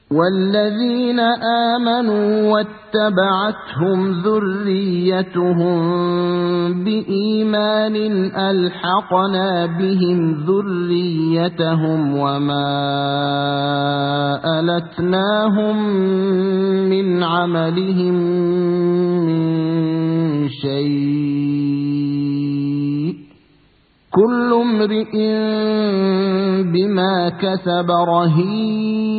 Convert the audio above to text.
والذين آمنوا واتبعتهم ذريتهم بإيمان ألحقنا بهم ذريتهم وما ألتناهم من عملهم من شيء كل امرئ بما كسب رهين